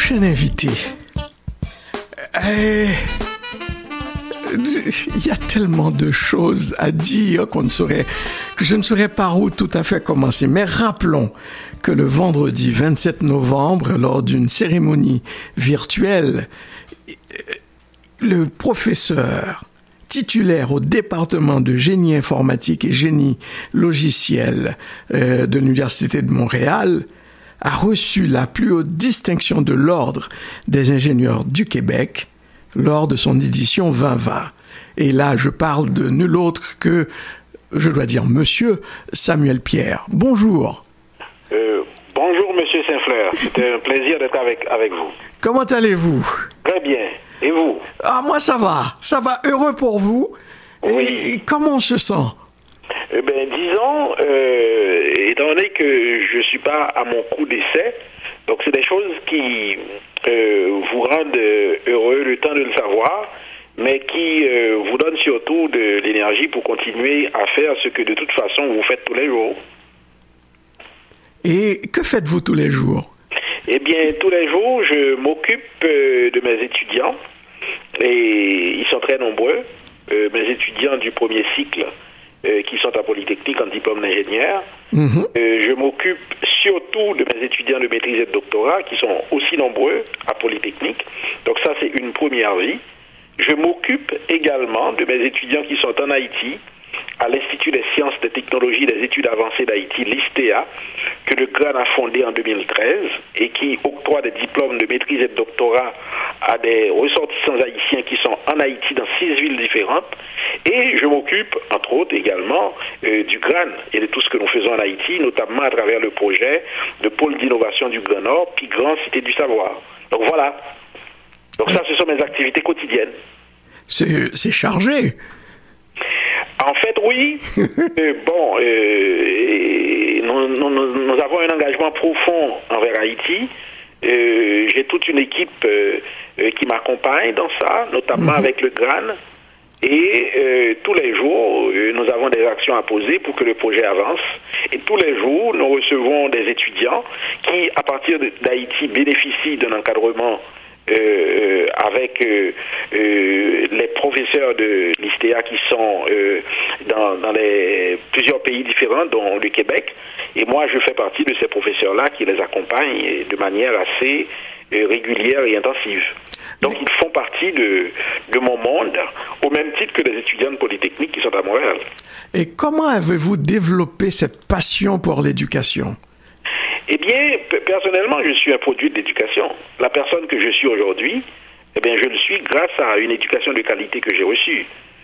prochain invité. Il y a tellement de choses à dire que je ne saurais par où tout à fait commencer. Mais rappelons que le vendredi 27 novembre, lors d'une cérémonie virtuelle, le professeur titulaire au département de génie informatique et génie logiciel de l'Université de Montréal a reçu la plus haute distinction de l'Ordre des ingénieurs du Québec lors de son édition 2020. Et là, je parle de nul autre que, je dois dire, Monsieur Samuel Pierre. Bonjour. Bonjour, Monsieur Saint-Fleur. C'était un plaisir d'être avec vous. Comment allez-vous? Très bien. Et vous? Ah, moi, ça va. Ça va. Heureux pour vous. Oui. Et comment on se sent? Disons, étant donné que je ne suis pas à mon coup d'essai, donc c'est des choses qui vous rendent heureux le temps de le savoir, mais qui vous donnent surtout de l'énergie pour continuer à faire ce que de toute façon vous faites tous les jours. Et que faites-vous tous les jours? Eh bien, tous les jours, je m'occupe de mes étudiants, et ils sont très nombreux, mes étudiants du premier cycle, qui sont à Polytechnique en diplôme d'ingénieur. Je m'occupe surtout de mes étudiants de maîtrise et de doctorat, qui sont aussi nombreux à Polytechnique. Donc ça, c'est une première vie. Je m'occupe également de mes étudiants qui sont en Haïti, à l'Institut des sciences, des technologies et des études avancées d'Haïti, l'ISTEA, que le GRAN a fondé en 2013 et qui octroie des diplômes de maîtrise et de doctorat à des ressortissants haïtiens qui sont en Haïti dans 6 villes différentes. Et je m'occupe, entre autres, également du GRAN et de tout ce que nous faisons en Haïti, notamment à travers le projet de pôle d'innovation du Grand Nord, puis Grand Cité du Savoir. Donc voilà. Donc ça, ce sont mes activités quotidiennes. C'est chargé. En fait, oui. Nous avons un engagement profond envers Haïti. J'ai toute une équipe qui m'accompagne dans ça, notamment avec le GRAN. Et tous les jours, nous avons des actions à poser pour que le projet avance. Et tous les jours, nous recevons des étudiants qui, à partir d'Haïti, bénéficient d'un encadrement avec les professeurs de l'ISTEA qui sont dans plusieurs pays différents, dont le Québec. Et moi, je fais partie de ces professeurs-là qui les accompagnent de manière assez régulière et intensive. Donc, ils font partie de mon monde, au même titre que les étudiants de Polytechnique qui sont à Montréal. Et comment avez-vous développé cette passion pour l'éducation? Eh bien, personnellement, je suis un produit de l'éducation. La personne que je suis aujourd'hui, eh bien, je le suis grâce à une éducation de qualité que j'ai reçue.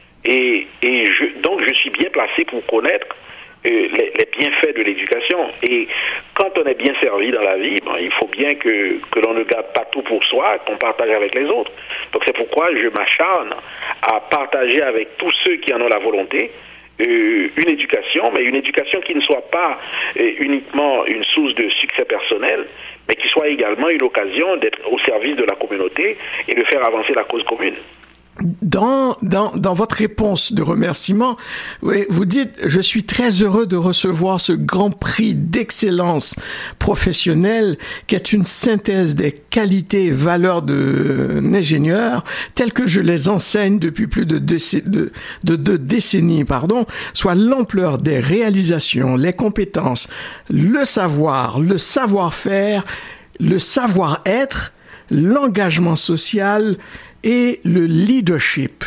Donc, je suis bien placé pour connaître les bienfaits de l'éducation. Et quand on est bien servi dans la vie, il faut bien que l'on ne garde pas tout pour soi, qu'on partage avec les autres. Donc, c'est pourquoi je m'acharne à partager avec tous ceux qui en ont la volonté une éducation, mais une éducation qui ne soit pas uniquement une source de succès personnel, mais qui soit également une occasion d'être au service de la communauté et de faire avancer la cause commune. Dans votre réponse de remerciement, vous dites « Je suis très heureux de recevoir ce grand prix d'excellence professionnelle qui est une synthèse des qualités et valeurs d'un ingénieur telles que je les enseigne depuis plus de 2 décennies, soit l'ampleur des réalisations, les compétences, le savoir, le savoir-faire, le savoir-être, l'engagement social et le leadership.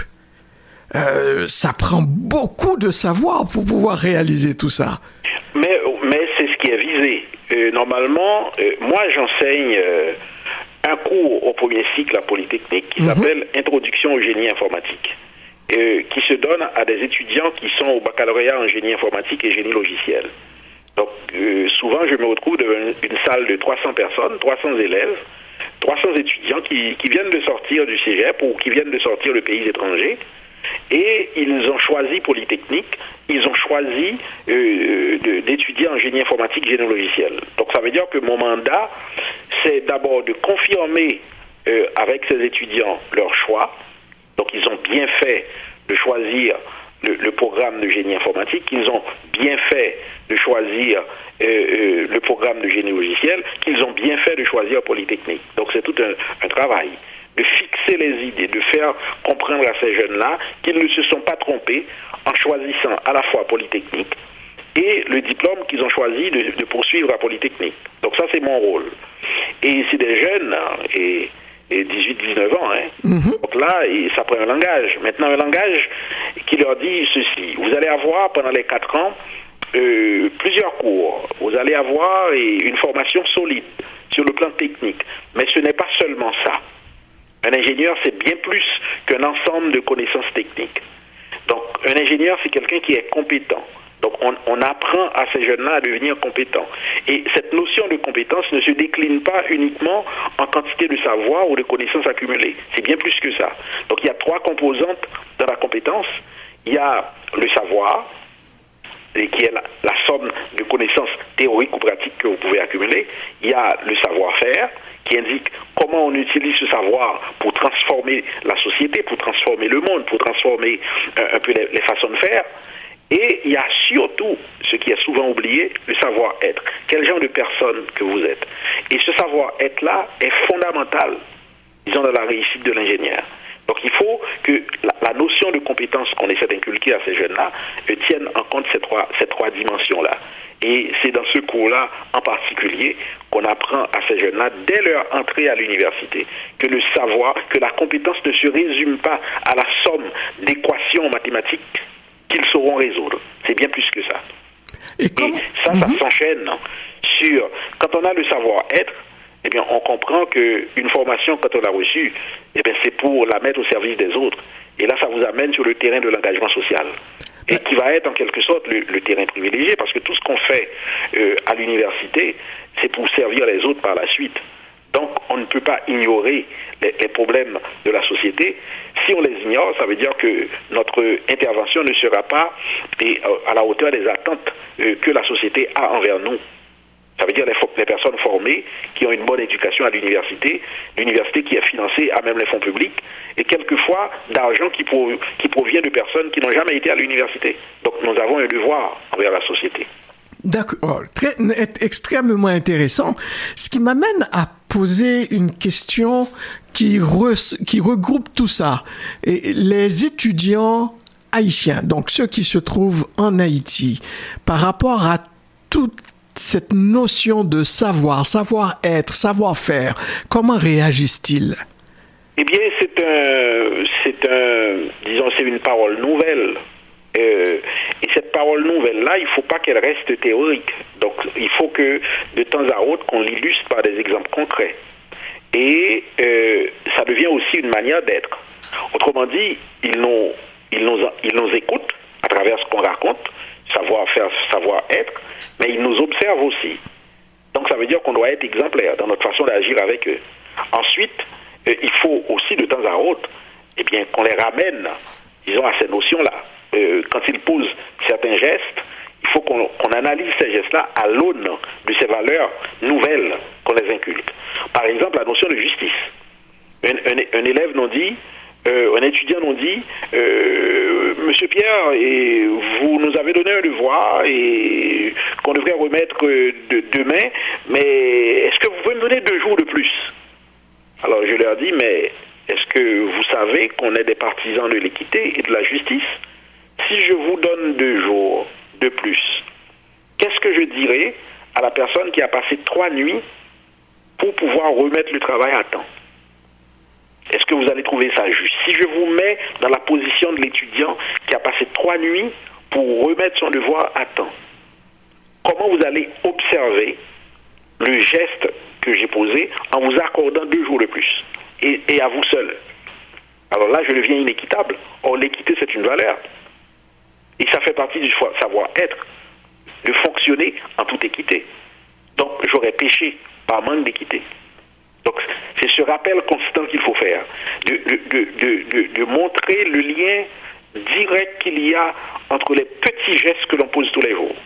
Ça prend beaucoup de savoir pour pouvoir réaliser tout ça. Mais c'est ce qui est visé. Normalement, moi j'enseigne un cours au premier cycle à Polytechnique qui s'appelle Introduction au génie informatique, qui se donne à des étudiants qui sont au baccalauréat en génie informatique et génie logiciel. Donc souvent je me retrouve devant une salle de 300 personnes, 300 élèves, 300 étudiants qui viennent de sortir du cégep ou qui viennent de sortir de pays étrangers, et ils ont choisi Polytechnique, ils ont choisi d'étudier en génie informatique, génie logiciel. Donc ça veut dire que mon mandat, c'est d'abord de confirmer avec ces étudiants leur choix. Donc ils ont bien fait de choisir le programme de génie informatique, qu'ils ont bien fait de choisir le programme de génie logiciel, qu'ils ont bien fait de choisir Polytechnique. Donc c'est tout un travail de fixer les idées, de faire comprendre à ces jeunes-là qu'ils ne se sont pas trompés en choisissant à la fois Polytechnique et le diplôme qu'ils ont choisi de poursuivre à Polytechnique. Donc ça, c'est mon rôle. Et c'est des jeunes, et 18-19 ans. Donc là, ça prend un langage. Maintenant, un langage qui leur dit ceci. Vous allez avoir, pendant les 4 ans, plusieurs cours. Vous allez avoir une formation solide sur le plan technique. Mais ce n'est pas seulement ça. Un ingénieur, c'est bien plus qu'un ensemble de connaissances techniques. Donc, un ingénieur, c'est quelqu'un qui est compétent. Donc, on apprend à ces jeunes-là à devenir compétents. Et cette notion de compétence ne se décline pas uniquement en quantité de savoir ou de connaissances accumulées. C'est bien plus que ça. Donc, il y a 3 composantes dans la compétence. Il y a le savoir, qui est la somme de connaissances théoriques ou pratiques que vous pouvez accumuler. Il y a le savoir-faire, qui indique comment on utilise ce savoir pour transformer la société, pour transformer le monde, pour transformer un peu les façons de faire. Et il y a surtout, ce qui est souvent oublié, le savoir-être. Quel genre de personne que vous êtes. Et ce savoir-être-là est fondamental, disons, dans la réussite de l'ingénieur. Donc il faut que la notion de compétence qu'on essaie d'inculquer à ces jeunes-là tienne en compte ces trois dimensions-là. Et c'est dans ce cours-là en particulier qu'on apprend à ces jeunes-là, dès leur entrée à l'université, que le savoir, que la compétence ne se résume pas à la somme d'équations mathématiques qu'ils sauront résoudre. C'est bien plus que ça. Et ça s'enchaîne sur, quand on a le savoir-être, eh bien, on comprend qu'une formation, quand on l'a reçue, eh bien, c'est pour la mettre au service des autres. Et là, ça vous amène sur le terrain de l'engagement social. Et qui va être en quelque sorte le terrain privilégié, parce que tout ce qu'on fait à l'université, c'est pour servir les autres par la suite. Donc, on ne peut pas ignorer les problèmes de la société. Si on les ignore, ça veut dire que notre intervention ne sera pas à la hauteur des attentes que la société a envers nous. Ça veut dire les personnes formées qui ont une bonne éducation à l'université qui est financée à même les fonds publics, et quelquefois d'argent qui provient de personnes qui n'ont jamais été à l'université. Donc nous avons un devoir envers la société. D'accord, extrêmement intéressant. Ce qui m'amène à poser une question qui regroupe tout ça. Et les étudiants haïtiens, donc ceux qui se trouvent en Haïti, par rapport à toute cette notion de savoir-être, savoir-faire, comment réagissent-ils? Eh bien, c'est une parole nouvelle. Et cette parole nouvelle-là, il ne faut pas qu'elle reste théorique. Donc, il faut que, de temps à autre, qu'on l'illustre par des exemples concrets. Et ça devient aussi une manière d'être. Autrement dit, ils nous écoutent à travers ce qu'on raconte, savoir-faire, savoir-être, mais ils nous observent aussi. Donc ça veut dire qu'on doit être exemplaire dans notre façon d'agir avec eux. Ensuite, il faut aussi de temps à autre, eh bien, qu'on les ramène, disons, à ces notions-là. Quand ils posent certains gestes, il faut qu'on analyse ces gestes-là à l'aune de ces valeurs nouvelles qu'on les inculque. Par exemple, la notion de justice. Un élève nous dit, un étudiant nous dit, Monsieur Pierre, vous nous avez donné un devoir et qu'on devrait remettre demain, mais est-ce que vous pouvez me donner 2 jours de plus? Alors je leur dis, mais est-ce que vous savez qu'on est des partisans de l'équité et de la justice? Si je vous donne 2 jours de plus, qu'est-ce que je dirais à la personne qui a passé 3 nuits pour pouvoir remettre le travail à temps? Est-ce que vous allez trouver ça juste? Si je vous mets dans la position de l'étudiant qui a passé 3 nuits pour remettre son devoir à temps, comment vous allez observer le geste que j'ai posé en vous accordant 2 jours de plus et à vous seul? Alors là, je deviens inéquitable. Or, l'équité, c'est une valeur. Et ça fait partie du savoir-être, de fonctionner en toute équité. Donc, j'aurais péché par manque d'équité. Donc, c'est ce rappel constant qu'il faut faire, de montrer le lien direct qu'il y a entre les petits gestes que l'on pose tous les jours.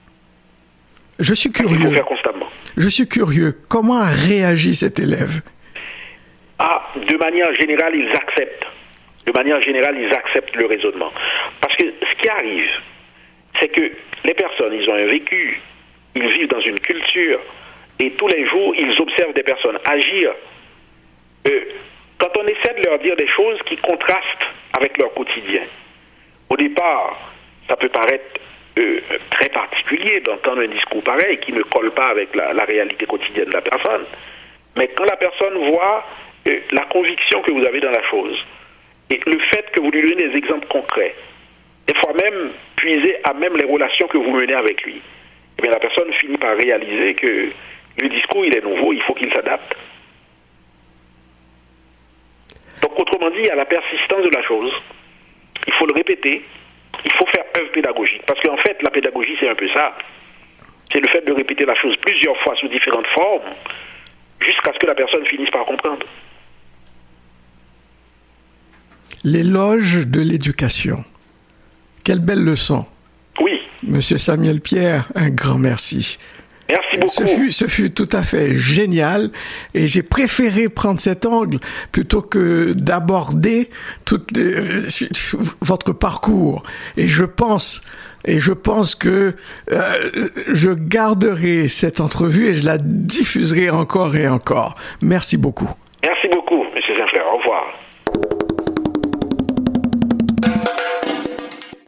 Je suis curieux. Il faut faire constamment. Je suis curieux. Comment réagit cet élève? De manière générale, ils acceptent. de manière générale, ils acceptent le raisonnement. Parce que ce qui arrive, c'est que les personnes, ils ont un vécu, ils vivent dans une culture, et tous les jours, ils observent des personnes agir. Quand on essaie de leur dire des choses qui contrastent avec leur quotidien, au départ, ça peut paraître très particulier d'entendre un discours pareil qui ne colle pas avec la réalité quotidienne de la personne. Mais quand la personne voit la conviction que vous avez dans la chose, et le fait que vous lui donnez des exemples concrets, des fois même puiser à même les relations que vous menez avec lui, eh bien la personne finit par réaliser que le discours, il est nouveau, il faut qu'il s'adapte. Donc, autrement dit, il y a la persistance de la chose. Il faut le répéter. Il faut faire œuvre pédagogique. Parce qu'en fait, la pédagogie, c'est un peu ça. C'est le fait de répéter la chose plusieurs fois sous différentes formes jusqu'à ce que la personne finisse par comprendre. L'éloge de l'éducation. Quelle belle leçon. Oui. Monsieur Samuel Pierre, un grand merci. Merci beaucoup. Ce fut tout à fait génial et j'ai préféré prendre cet angle plutôt que d'aborder votre parcours. Et je pense que je garderai cette entrevue et je la diffuserai encore et encore. Merci beaucoup. Merci beaucoup, Monsieur Sinclair. Au revoir.